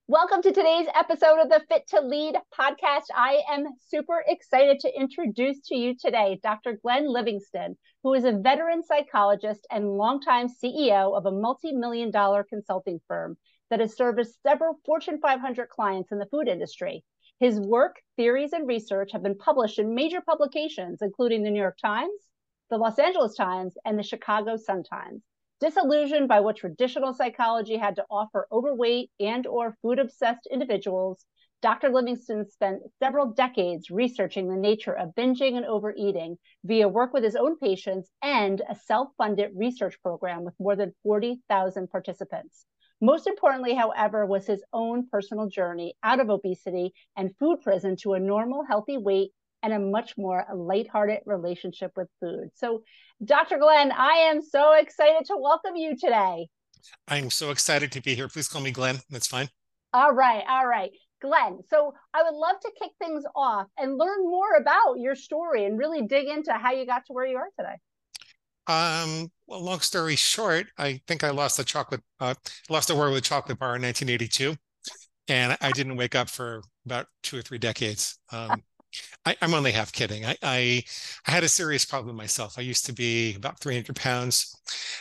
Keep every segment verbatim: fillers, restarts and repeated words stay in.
Welcome to today's episode of the Fit to Lead podcast. I am super excited to introduce to you today Doctor Glenn Livingston, who is a veteran psychologist and longtime C E O of a multi-million dollar consulting firm that has serviced several Fortune five hundred clients in the food industry. His work, theories, and research have been published in major publications, including the New York Times, the Los Angeles Times, and the Chicago Sun-Times. Disillusioned by what traditional psychology had to offer overweight and or food-obsessed individuals, Doctor Livingston spent several decades researching the nature of binging and overeating via work with his own patients and a self-funded research program with more than forty thousand participants. Most importantly, however, was his own personal journey out of obesity and food prison to a normal, healthy weight and a much more lighthearted relationship with food. So, Doctor Glenn, I am so excited to welcome you today. I'm so excited to be here. Please call me Glenn. That's fine. All right, all right. Glenn, so I would love to kick things off and learn more about your story and really dig into how you got to where you are today. Um, well, long story short, I think I lost a chocolate, uh, lost a war with a chocolate bar in nineteen eighty-two, and I didn't wake up for about two or three decades. Um, I, I'm only half kidding. I, I, I had a serious problem myself. I used to be about three hundred pounds,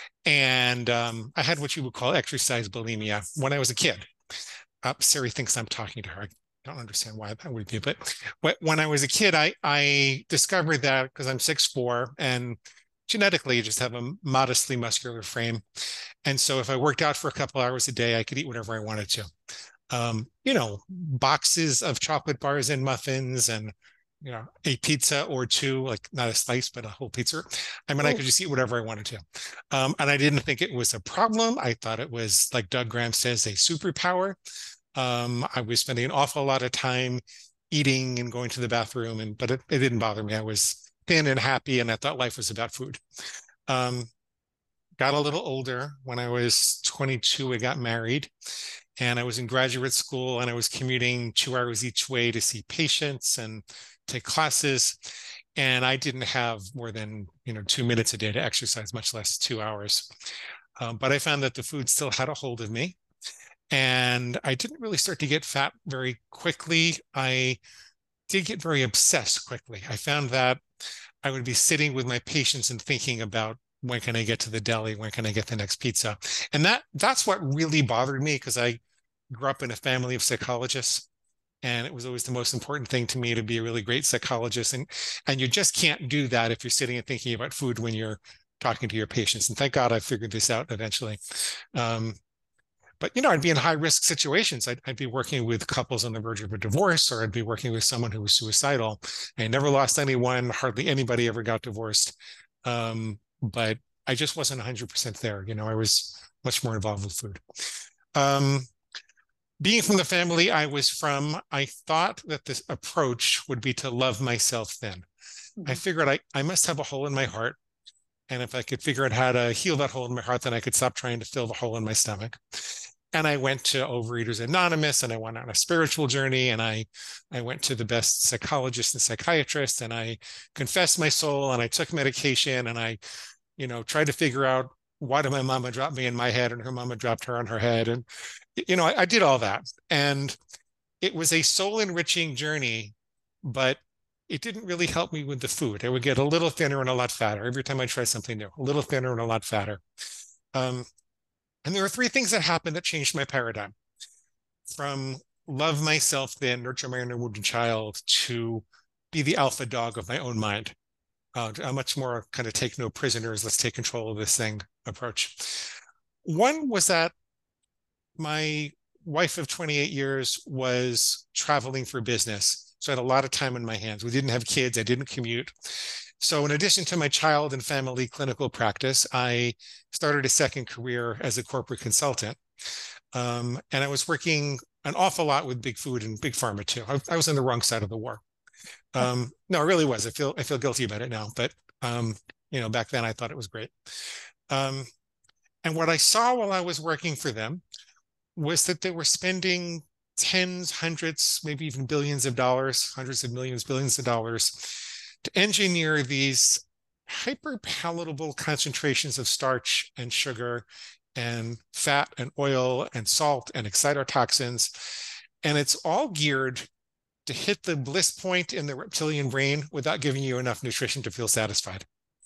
and um, I had what you would call exercise bulimia when I was a kid. Uh, Siri thinks I'm talking to her. I don't understand why that would be, but when I was a kid, I, I discovered that because I'm six foot four and genetically you just have a modestly muscular frame. And so if I worked out for a couple hours a day, I could eat whatever I wanted to. Um, you know, boxes of chocolate bars and muffins and, you know, a pizza or two, like not a slice, but a whole pizza. I mean, I could just eat whatever I wanted to. Um, and I didn't think it was a problem. I thought it was, like Doug Graham says, a superpower. Um, I was spending an awful lot of time eating and going to the bathroom, and but it, it didn't bother me. I was thin and happy, and I thought life was about food. Um, got a little older. When I was twenty-two, I got married. And I was in graduate school and I was commuting two hours each way to see patients and take classes. And I didn't have more than, you know, two minutes a day to exercise, much less two hours. Um, but I found that the food still had a hold of me. And I didn't really start to get fat very quickly. I did get very obsessed quickly. I found that I would be sitting with my patients and thinking about, when can I get to the deli? When can I get the next pizza? And that that's what really bothered me, because I grew up in a family of psychologists, and it was always the most important thing to me to be a really great psychologist. And and you just can't do that if you're sitting and thinking about food when you're talking to your patients. And thank God I figured this out eventually. Um, but, you know, I'd be in high risk situations. I'd, I'd be working with couples on the verge of a divorce, or I'd be working with someone who was suicidal. I never lost anyone. Hardly anybody ever got divorced. Um, but I just wasn't one hundred percent there. You know, I was much more involved with food. Um, being from the family I was from, I thought that this approach would be to love myself then. Mm-hmm. I figured I, I must have a hole in my heart. And if I could figure out how to heal that hole in my heart, then I could stop trying to fill the hole in my stomach. And I went to Overeaters Anonymous, and I went on a spiritual journey, and I, I went to the best psychologists and psychiatrists, and I confessed my soul, and I took medication, and I, you know, tried to figure out, why did my mama drop me in my head and her mama dropped her on her head? And, you know, I, I did all that. And it was a soul enriching journey, but it didn't really help me with the food. I would get a little thinner and a lot fatter every time I tried something new, a little thinner and a lot fatter. Um, and there were three things that happened that changed my paradigm. From love myself then, nurture my inner wounded child, to be the alpha dog of my own mind. Uh, a much more kind of take no prisoners, let's take control of this thing approach. One was that my wife of twenty-eight years was traveling for business. So I had a lot of time in my hands. We didn't have kids. I didn't commute. So in addition to my child and family clinical practice, I started a second career as a corporate consultant. Um, and I was working an awful lot with big food and big pharma too. I, I was on the wrong side of the war. Um, no, it really was. I feel I feel guilty about it now, but um, you know, back then I thought it was great. Um, and what I saw while I was working for them was that they were spending tens, hundreds, maybe even billions of dollars, hundreds of millions, billions of dollars to engineer these hyper palatable concentrations of starch and sugar and fat and oil and salt and excitotoxins. And it's all geared to hit the bliss point in the reptilian brain without giving you enough nutrition to feel satisfied.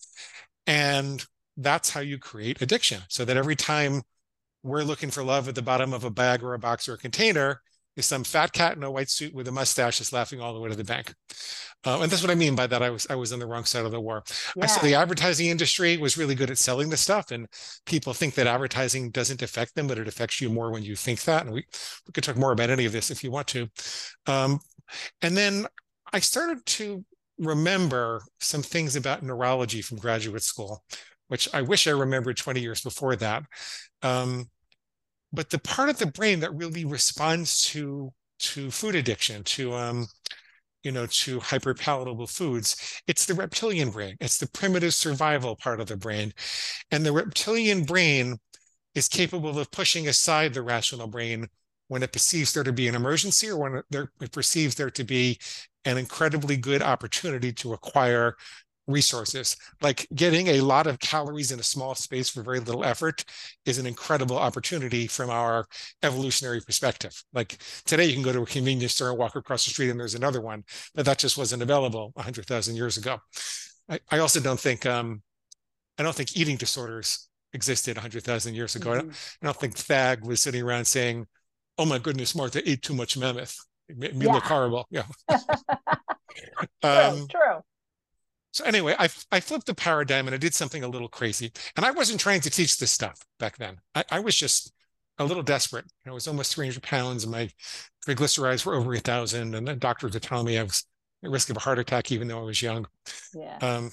And that's how you create addiction. So that every time we're looking for love at the bottom of a bag or a box or a container, is some fat cat in a white suit with a mustache that's laughing all the way to the bank. Uh, and that's what I mean by that. I was I was on the wrong side of the war. Yeah. I saw the advertising industry was really good at selling this stuff, and people think that advertising doesn't affect them, but it affects you more when you think that. And we, we could talk more about any of this if you want to. Um, and then I started to remember some things about neurology from graduate school, which I wish I remembered twenty years before that. Um, but the part of the brain that really responds to to food addiction, to um, you know, to hyperpalatable foods, it's the reptilian brain. It's the primitive survival part of the brain, and the reptilian brain is capable of pushing aside the rational brain when it perceives there to be an emergency, or when it, it perceives there to be an incredibly good opportunity to acquire resources. Like getting a lot of calories in a small space for very little effort is an incredible opportunity from our evolutionary perspective. Like today you can go to a convenience store and walk across the street and there's another one, but that just wasn't available one hundred thousand years ago. I, I also don't think um, I don't think eating disorders existed one hundred thousand years ago. Mm-hmm. I, don't, I don't think Thag was sitting around saying, "Oh my goodness, Martha ate too much mammoth. It made me yeah. look horrible." Yeah. um, true, true. So anyway, I, I flipped the paradigm and I did something a little crazy. And I wasn't trying to teach this stuff back then. I, I was just a little desperate. I was almost three hundred pounds and my triglycerides were over a thousand. And the doctors were telling me I was at risk of a heart attack, even though I was young. Yeah. Um,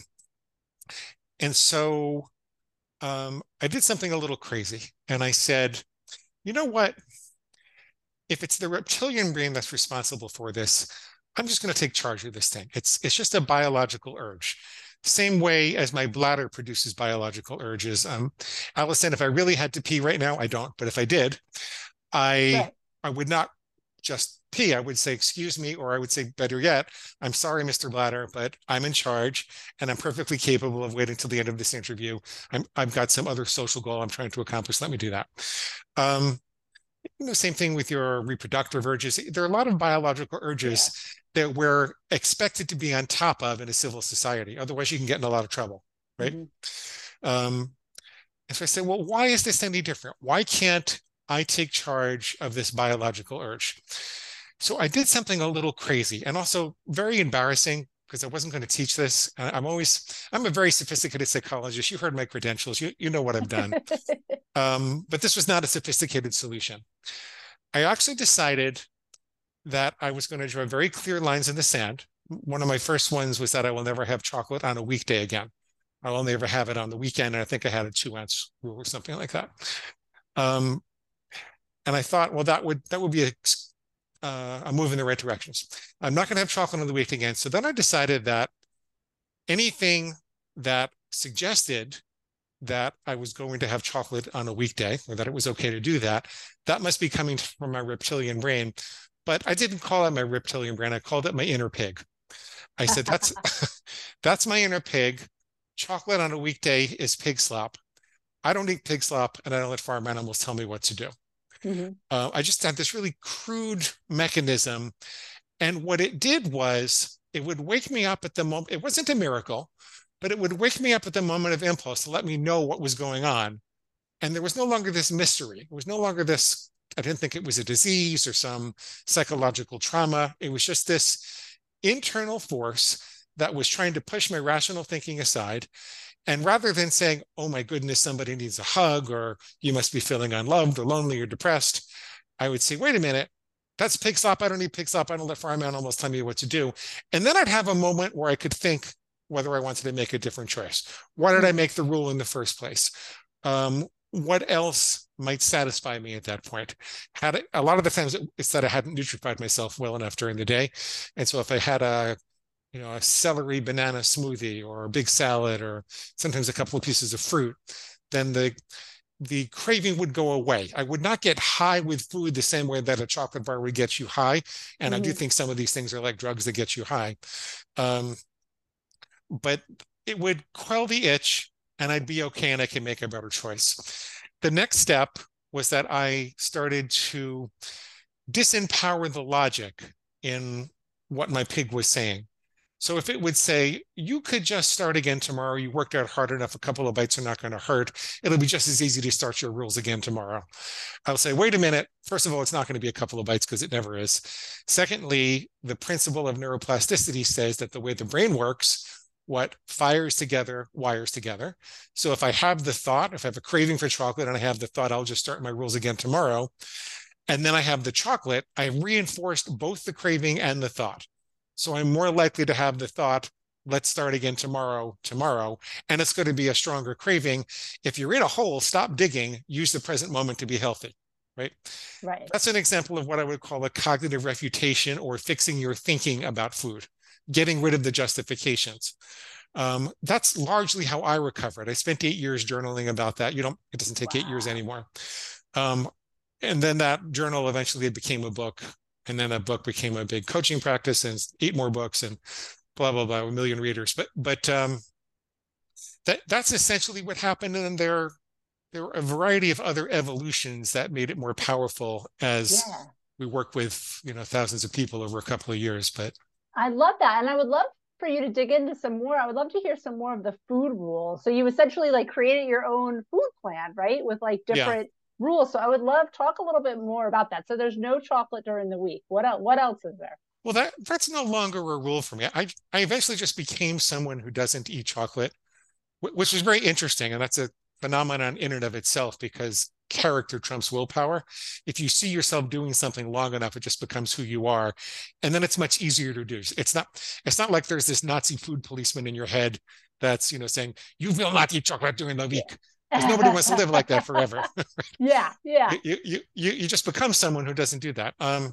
and so um, I did something a little crazy. And I said, you know what? If it's the reptilian brain that's responsible for this, I'm just going to take charge of this thing. It's it's just a biological urge. Same way as my bladder produces biological urges. Um, Allison, if I really had to pee right now, I don't. But if I did, I right. I would not just pee. I would say, excuse me, or I would say, better yet, I'm sorry, Mister Bladder, but I'm in charge and I'm perfectly capable of waiting till the end of this interview. I'm, I've got some other social goal I'm trying to accomplish. Let me do that. Um, You know, same thing with your reproductive urges. There are a lot of biological urges yeah. that we're expected to be on top of in a civil society. Otherwise, you can get in a lot of trouble, right? Mm-hmm. Um, and so I said, well, why is this any different? Why can't I take charge of this biological urge? So I did something a little crazy and also very embarrassing because I wasn't going to teach this. I'm always, I'm a very sophisticated psychologist. You heard my credentials. You, you know what I've done. um, but this was not a sophisticated solution. I actually decided that I was going to draw very clear lines in the sand. One of my first ones was that I will never have chocolate on a weekday again. I'll only ever have it on the weekend. And I think I had a two ounce rule or something like that. Um, and I thought, well, that would, that would be a, uh, a move in the right directions. I'm not going to have chocolate on the weekend again. So then I decided that anything that suggested that I was going to have chocolate on a weekday, or that it was okay to do that, that must be coming from my reptilian brain. But I didn't call it my reptilian brain. I called it my inner pig. I said, that's, that's my inner pig. Chocolate on a weekday is pig slop. I don't eat pig slop, and I don't let farm animals tell me what to do. Mm-hmm. Uh, I just had this really crude mechanism. And what it did was it would wake me up at the moment. It wasn't a miracle, but it would wake me up at the moment of impulse to let me know what was going on. And there was no longer this mystery. It was no longer this, I didn't think it was a disease or some psychological trauma. It was just this internal force that was trying to push my rational thinking aside. And rather than saying, oh my goodness, somebody needs a hug, or you must be feeling unloved or lonely or depressed, I would say, wait a minute, that's pig slop. I don't need pig slop. I don't let farm animals tell me what to do. And then I'd have a moment where I could think whether I wanted to make a different choice. Why did I make the rule in the first place? Um, what else might satisfy me at that point? Had it, a lot of the times it's that I hadn't nutrified myself well enough during the day. And so if I had a you know, a celery banana smoothie or a big salad or sometimes a couple of pieces of fruit, then the the craving would go away. I would not get high with food the same way that a chocolate bar would get you high. And mm-hmm. I do think some of these things are like drugs that get you high. Um, but it would quell the itch and I'd be okay and I can make a better choice. the next step was that I started to disempower the logic in what my pig was saying. So if it would say, you could just start again tomorrow, you worked out hard enough, a couple of bites are not going to hurt. It'll be just as easy to start your rules again tomorrow. I'll say, wait a minute. First of all, it's not going to be a couple of bites because it never is. Secondly, the principle of neuroplasticity says that the way the brain works, what fires together wires together. So if I have the thought, if I have a craving for chocolate and I have the thought, I'll just start my rules again tomorrow, and then I have the chocolate, I reinforced both the craving and the thought. So I'm more likely to have the thought, let's start again tomorrow, tomorrow, and it's going to be a stronger craving. If you're in a hole, stop digging, use the present moment to be healthy, right? Right. That's an example of what I would call a cognitive refutation, or fixing your thinking about food, getting rid of the justifications. Um, that's largely how I recovered. I spent eight years journaling about that. You don't, it doesn't take wow. eight years anymore. Um, and then that journal eventually became a book. And then that book became a big coaching practice, and eight more books, and blah, blah, blah, a million readers. But, but um, that, that's essentially what happened. And there, there were a variety of other evolutions that made it more powerful as yeah. we work with, you know, thousands of people over a couple of years. But I love that. And I would love for you to dig into some more. I would love to hear some more of the food rules. So you essentially like created your own food plan, right? With like different yeah. rules. So I would love talk a little bit more about that. So there's no chocolate during the week. What else, what else is there? Well, that that's no longer a rule for me. I I eventually just became someone who doesn't eat chocolate, which was very interesting. And that's a phenomenon in and of itself, because character trumps willpower. If you see yourself doing something long enough, it just becomes who you are. And then it's much easier to do. It's not, it's not like there's this Nazi food policeman in your head that's, you know, saying, you will not eat chocolate during the week. Because nobody wants to live like that forever. Yeah, yeah. You, you, you, you just become someone who doesn't do that. Um,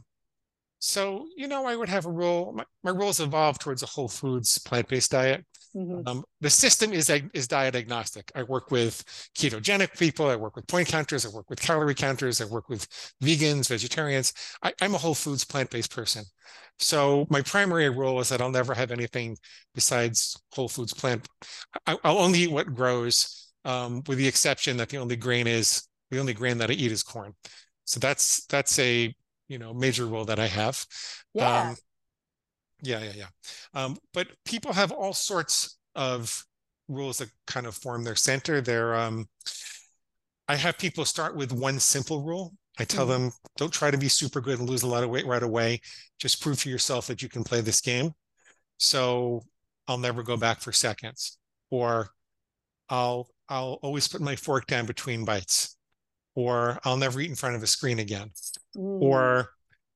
so, you know, I would have a rule. My, my rules evolved towards a whole foods, plant-based diet. Mm-hmm. Um, the system is, is diet agnostic. I work with ketogenic people. I work with point counters. I work with calorie counters. I work with vegans, vegetarians. I, I'm a whole foods, plant-based person. So my primary rule is that I'll never have anything besides whole foods, plant. I, I'll only eat what grows, um, with the exception that the only grain is, the only grain that I eat is corn. So that's, that's a, you know, major rule that I have. Yeah. Um, Yeah, yeah, yeah. Um, but people have all sorts of rules that kind of form their center. They're, um, I have people start with one simple rule. I tell mm. them, don't try to be super good and lose a lot of weight right away. Just prove to yourself that you can play this game. So I'll never go back for seconds, or I'll I'll always put my fork down between bites, or I'll never eat in front of a screen again, mm. or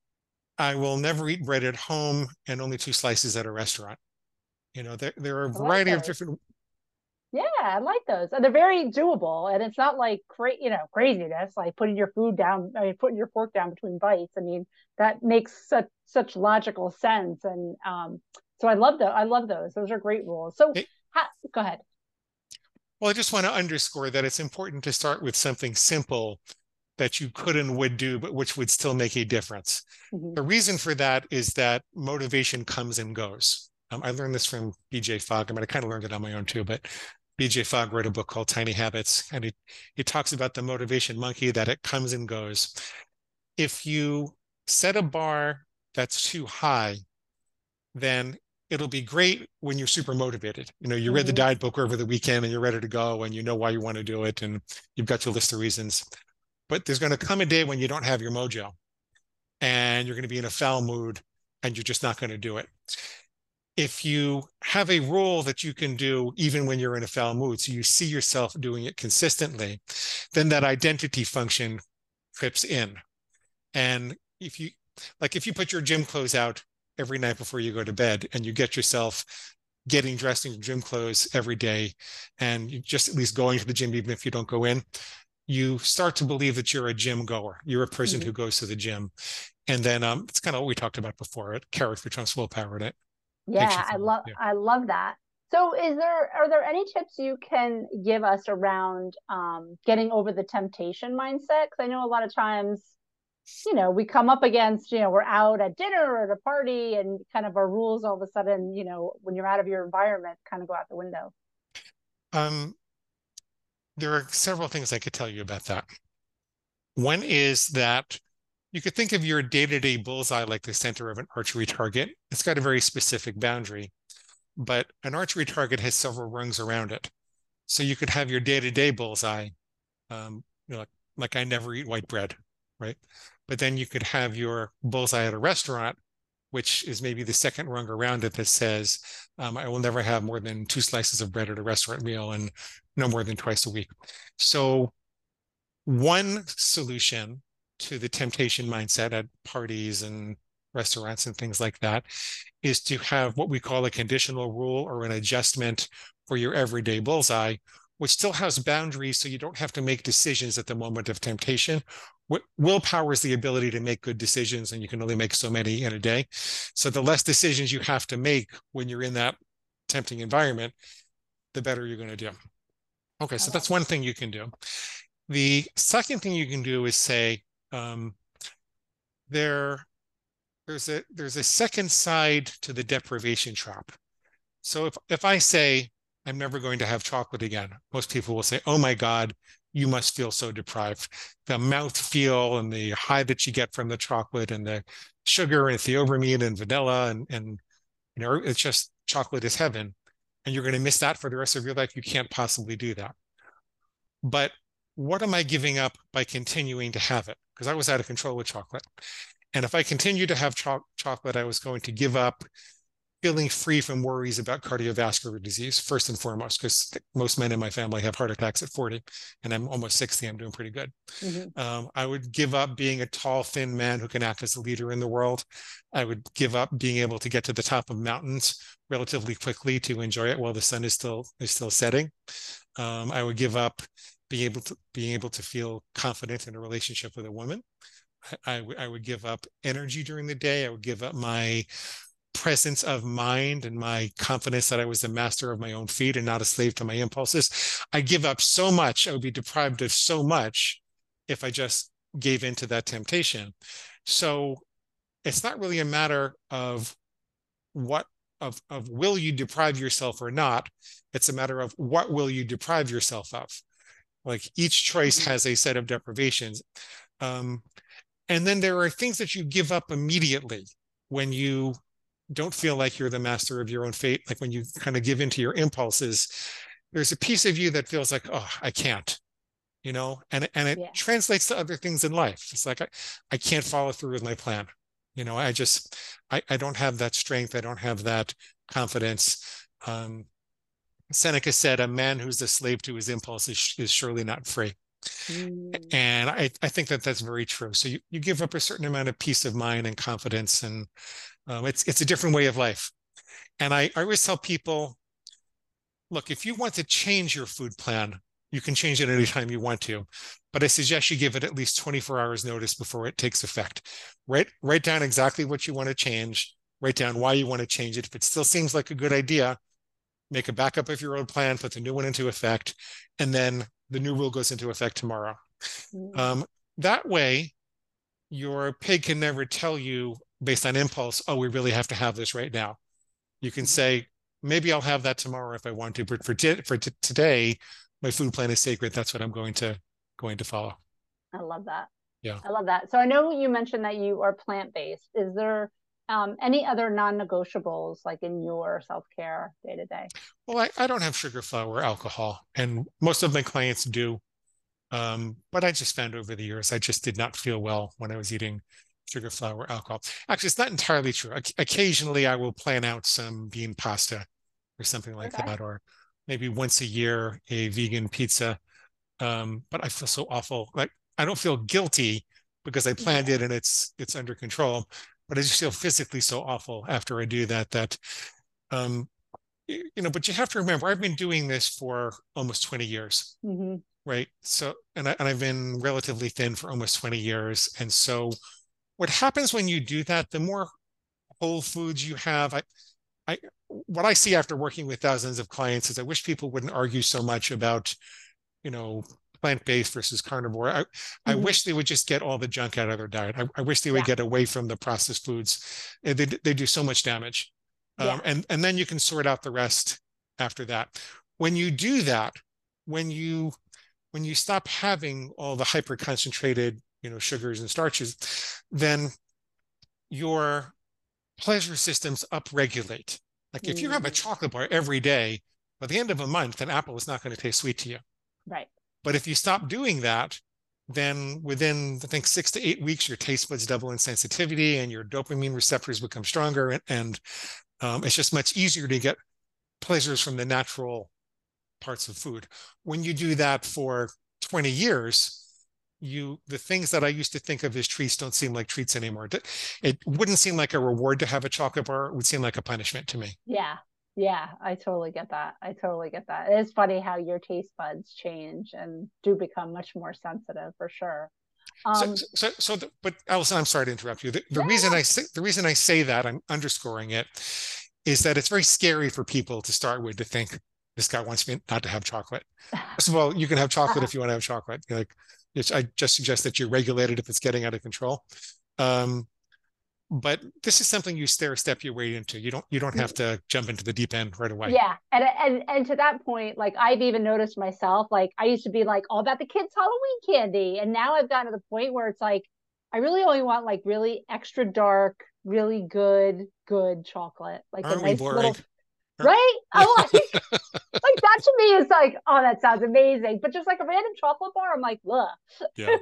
I will never eat bread at home and only two slices at a restaurant. You know, there, there are a variety like of different. Yeah, I like those. And they're very doable. And it's not like, cra- you know, craziness, like putting your food down, I mean, putting your fork down between bites. I mean, that makes such, such logical sense. And um, so I love that. I love those. Those are great rules. So hey, ha- go ahead. Well, I just want to underscore that it's important to start with something simple that you could and would do, but which would still make a difference. Mm-hmm. The reason for that is that motivation comes and goes. Um, I learned this from B J Fogg. I mean, I kind of learned it on my own too, but B J Fogg wrote a book called Tiny Habits, and he, he talks about the motivation monkey, that it comes and goes. If you set a bar that's too high, then it'll be great when you're super motivated. You know, you mm-hmm. read the diet book over the weekend and you're ready to go and you know why you want to do it and you've got your list of reasons. But there's going to come a day when you don't have your mojo and you're going to be in a foul mood and you're just not going to do it. If you have a rule that you can do even when you're in a foul mood, so you see yourself doing it consistently, then that identity function trips in. And if you, like if you put your gym clothes out every night before you go to bed and you get yourself getting dressed in your gym clothes every day and you just at least going to the gym even if you don't go in, you start to believe that you're a gym goer. You're a person mm-hmm. who goes to the gym. And then um, it's kind of what we talked about before. It character trumps willpower. It yeah, I love yeah. I love that. So is there, are there any tips you can give us around um, getting over the temptation mindset? Because I know a lot of times, you know, we come up against, you know, we're out at dinner or at a party and kind of our rules all of a sudden, you know, when you're out of your environment kind of go out the window. Um. there are several things I could tell you about that. One is that you could think of your day-to-day bullseye like the center of an archery target. It's got a very specific boundary, but an archery target has several rungs around it. So you could have your day-to-day bullseye, um, you know, like, like I never eat white bread, right? But then you could have your bullseye at a restaurant, which is maybe the second rung around it that says, um, I will never have more than two slices of bread at a restaurant meal and no more than twice a week. So one solution to the temptation mindset at parties and restaurants and things like that is to have what we call a conditional rule or an adjustment for your everyday bullseye, which still has boundaries so you don't have to make decisions at the moment of temptation. Willpower is the ability to make good decisions, and you can only make so many in a day. So the less decisions you have to make when you're in that tempting environment, the better you're going to do. Okay, so that's one thing you can do. The second thing you can do is say, um, there, there's a there's a second side to the deprivation trap. So if if I say I'm never going to have chocolate again, most people will say, "Oh my God, you must feel so deprived." The mouth feel and the high that you get from the chocolate and the sugar and theobromine and vanilla and and you know it's just chocolate is heaven, and you're going to miss that for the rest of your life. You can't possibly do that. But what am I giving up by continuing to have it? Because I was out of control with chocolate. And if I continue to have cho chocolate, I was going to give up feeling free from worries about cardiovascular disease, first and foremost, because most men in my family have heart attacks at forty, and I'm almost sixty. I'm doing pretty good. Mm-hmm. um, I would give up being a tall, thin man who can act as a leader in the world. I would give up being able to get to the top of mountains relatively quickly to enjoy it while the sun is still is still setting. Um, I would give up being able to being able to feel confident in a relationship with a woman. I, I would give up energy during the day. I would give up my presence of mind and my confidence that I was the master of my own fate and not a slave to my impulses. I give up so much. I would be deprived of so much if I just gave in to that temptation. So it's not really a matter of what of, of will you deprive yourself or not. It's a matter of what will you deprive yourself of. Like each choice has a set of deprivations. Um, and then there are things that you give up immediately when you don't feel like you're the master of your own fate. Like when you kind of give into your impulses, there's a piece of you that feels like, oh, I can't, you know, and, and it yeah. translates to other things in life. It's like, I, I can't follow through with my plan. You know, I just, I, I don't have that strength. I don't have that confidence. Um, Seneca said, a man who's a slave to his impulse is, is surely not free. Mm. And I, I think that that's very true. So you, you give up a certain amount of peace of mind and confidence, and um, it's, it's a different way of life. And I, I always tell people, look, if you want to change your food plan, you can change it anytime you want to, but I suggest you give it at least twenty-four hours notice before it takes effect. Write, write down exactly what you want to change, write down why you want to change it. If it still seems like a good idea, make a backup of your old plan, put the new one into effect, and then the new rule goes into effect tomorrow. Mm-hmm. Um, that way, your pig can never tell you based on impulse, oh, we really have to have this right now. You can mm-hmm. say, maybe I'll have that tomorrow if I want to, but for, for t today, my food plan is sacred. That's what I'm going to going to follow. I love that. Yeah. I love that. So I know you mentioned that you are plant-based. Is there Um, any other non-negotiables like in your self-care day to day? Well, I, I don't have sugar, flour, or alcohol, and most of my clients do. Um, but I just found over the years, I just did not feel well when I was eating sugar, flour, or alcohol. Actually, it's not entirely true. O occasionally, I will plan out some bean pasta or something like okay. that, or maybe once a year, a vegan pizza. Um, but I feel so awful. Like I don't feel guilty because I planned yeah. it and it's it's under control. But I just feel physically so awful after I do that, that, um, you know, but you have to remember, I've been doing this for almost twenty years, mm-hmm. right? So, and, I, and I've been relatively thin for almost twenty years. And so what happens when you do that, the more whole foods you have, I, I, what I see after working with thousands of clients is I wish people wouldn't argue so much about, you know, plant-based versus carnivore. I, mm-hmm. I wish they would just get all the junk out of their diet. I, I wish they would yeah. get away from the processed foods. They, they do so much damage. Um, yeah. and, and then you can sort out the rest after that. When you do that, when you when you stop having all the hyper concentrated, you know, sugars and starches, then your pleasure systems upregulate. Like if you have a Mm, chocolate bar every day, by the end of a month, an apple is not going to taste sweet to you. right. But if you stop doing that, then within, I think, six to eight weeks, your taste buds double in sensitivity and your dopamine receptors become stronger. And, and um, it's just much easier to get pleasures from the natural parts of food. When you do that for twenty years, you the things that I used to think of as treats don't seem like treats anymore. It wouldn't seem like a reward to have a chocolate bar. It would seem like a punishment to me. Yeah. Yeah, I totally get that. I totally get that. It's funny how your taste buds change and do become much more sensitive for sure. So, Um, so, so, the, but Allison, I'm sorry to interrupt you. The, the no, reason no, I say the reason I say that, I'm underscoring it, is that it's very scary for people to start with to think this guy wants me not to have chocolate. First of all, you can have chocolate if you want to have chocolate. You're like, it's, I just suggest that you regulate it if it's getting out of control. Um, but this is something you stair step your way into. You don't you don't have to jump into the deep end right away. yeah, and and and to that point, like I've even noticed myself, like I used to be like all about the kids' Halloween candy, and now I've gotten to the point where it's like I really only want like really extra dark, really good, good chocolate, like a Aren't we nice boring? little right. I'm like, like that to me is like, oh, that sounds amazing, but just like a random chocolate bar, I'm like, ugh. Yeah.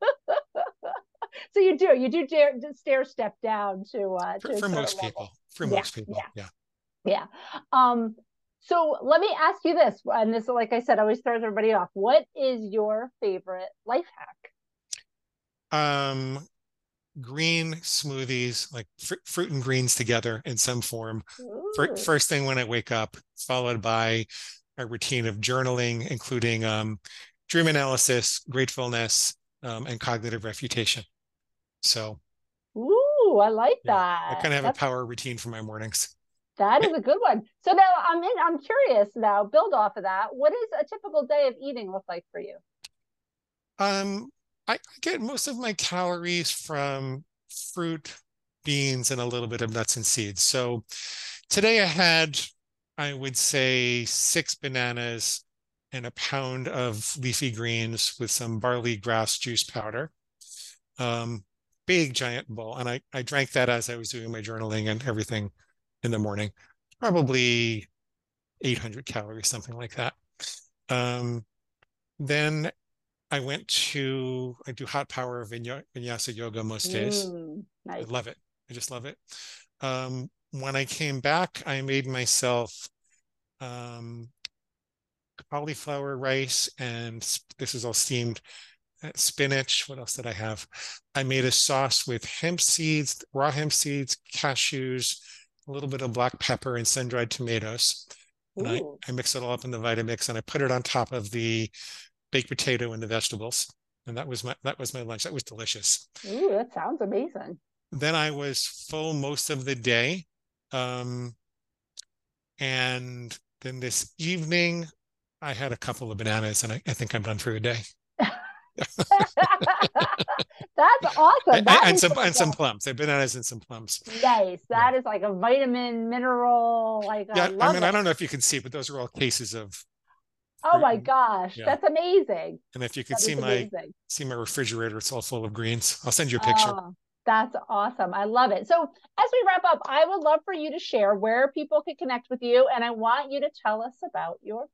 So you do you do dare stair step down to uh For, to a for certain most level. people. For Yeah, most people. yeah, Yeah. yeah. Um, so let me ask you this, and this, like I said, always throws everybody off. What is your favorite life hack? Um, green smoothies, like fr fruit and greens together in some form. Ooh. First thing when I wake up, followed by a routine of journaling, including um, dream analysis, gratefulness, um, and cognitive refutation. So, Ooh, I like yeah, I that. kind of have a That's power routine for my mornings. that is a good one. So now I'm in, I'm curious now, build off of that. What does a typical day of eating look like for you? Um, I get most of my calories from fruit, beans, and a little bit of nuts and seeds. So today I had, I would say, six bananas and a pound of leafy greens with some barley grass juice powder. Um, big giant bowl. And I, I drank that as I was doing my journaling and everything in the morning. Probably eight hundred calories, something like that. Um, then I went to, I do hot power vinyasa yoga most days. Mm, I nice. love it. I just love it. Um, when I came back, I made myself um, cauliflower rice, and this is all steamed uh, spinach. What else did I have? I made a sauce with hemp seeds, raw hemp seeds, cashews, a little bit of black pepper, and sun-dried tomatoes. And I, Ooh, I mix it all up in the Vitamix, and I put it on top of the baked potato and the vegetables. And that was my that was my lunch. That was delicious. ooh, that sounds amazing. Then I was full most of the day. Um, and then this evening, I had a couple of bananas, and I, I think I'm done for the day. That's awesome. And, That and is some like and some a plums. They bananas and some plums. nice. Yeah. That is like a vitamin mineral. Like I Yeah. I love mean, I it. don't know if you can see, but those are all cases of Oh fruit. my And, gosh, yeah. that's amazing. And if you could That see is my amazing. see my refrigerator, it's all full of greens. I'll send you a picture. Oh, that's awesome. I love it. So, as we wrap up, I would love for you to share where people could connect with you, and I want you to tell us about your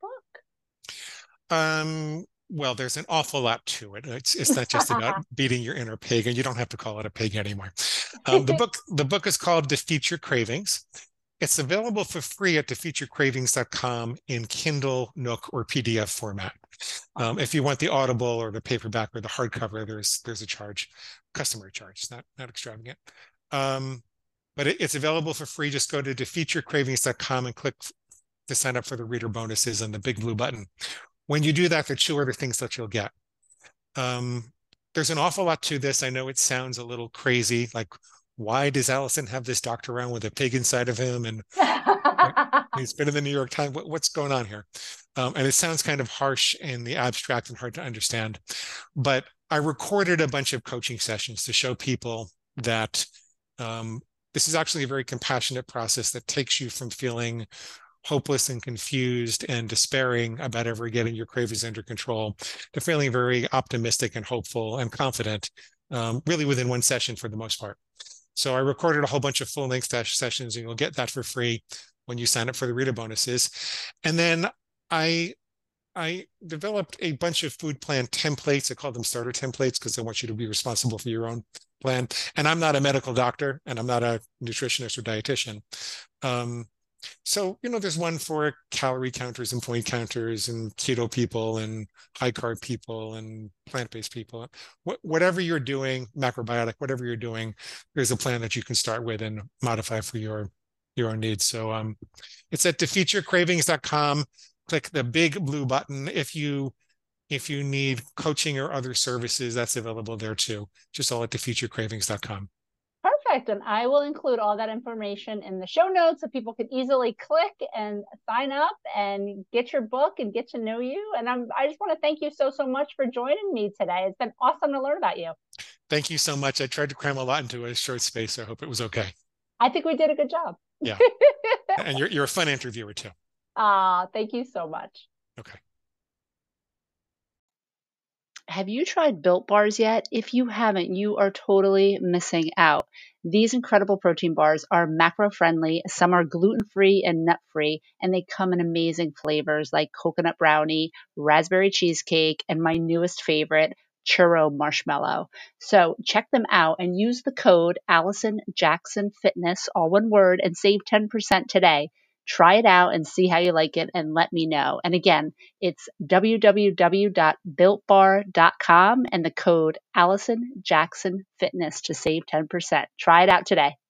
Um, well, there's an awful lot to it. It's it's not just about book. beating your inner pig, and you don't have to call it a pig anymore. Um, the book the book is called Defeat Your Cravings. It's available for free at defeat your cravings dot com in Kindle, Nook, or P D F format. Um, if you want the Audible or the paperback or the hardcover, there's there's a charge, customary charge. It's not not extravagant. Um, but it, it's available for free. Just go to defeat your cravings dot com and click to sign up for the reader bonuses and the big blue button. When you do that, there are two other things that you'll get. Um, there's an awful lot to this. I know it sounds a little crazy, like why does Allison have this doctor around with a pig inside of him? And he's been in the New York Times. What, what's going on here? Um, and it sounds kind of harsh in the abstract and hard to understand. But I recorded a bunch of coaching sessions to show people that um, this is actually a very compassionate process that takes you from feeling hopeless and confused and despairing about ever getting your cravings under control to feeling very optimistic and hopeful and confident, um, really within one session for the most part. So I recorded a whole bunch of full-length sessions, and you'll get that for free when you sign up for the reader bonuses. And then I I developed a bunch of food plan templates. I call them starter templates because I want you to be responsible for your own plan. And I'm not a medical doctor, and I'm not a nutritionist or dietitian. Um, so, you know, there's one for calorie counters and point counters and keto people and high carb people and plant-based people. Wh whatever you're doing, macrobiotic, whatever you're doing, there's a plan that you can start with and modify for your your own needs. So um, it's at defeat your cravings dot com. Click the big blue button. If you if you need coaching or other services, that's available there too. Just all at defeat your cravings dot com. Perfect. And I will include all that information in the show notes so people can easily click and sign up and get your book and get to know you. And I'm, I just want to thank you so, so much for joining me today. It's been awesome to learn about you. Thank you so much. I tried to cram a lot into a short space. So I hope it was okay. I think we did a good job. Yeah. And you're, you're a fun interviewer too. Ah, uh, thank you so much. Okay. Have you tried Built Bars yet? If you haven't, you are totally missing out. These incredible protein bars are macro-friendly. Some are gluten-free and nut-free, and they come in amazing flavors like coconut brownie, raspberry cheesecake, and my newest favorite, churro marshmallow. So check them out and use the code Allison Jackson Fitness, all one word, and save ten percent today. Try it out and see how you like it and let me know. And again, it's w w w dot built bar dot com and the code Allison Jackson Fitness to save ten percent. Try it out today.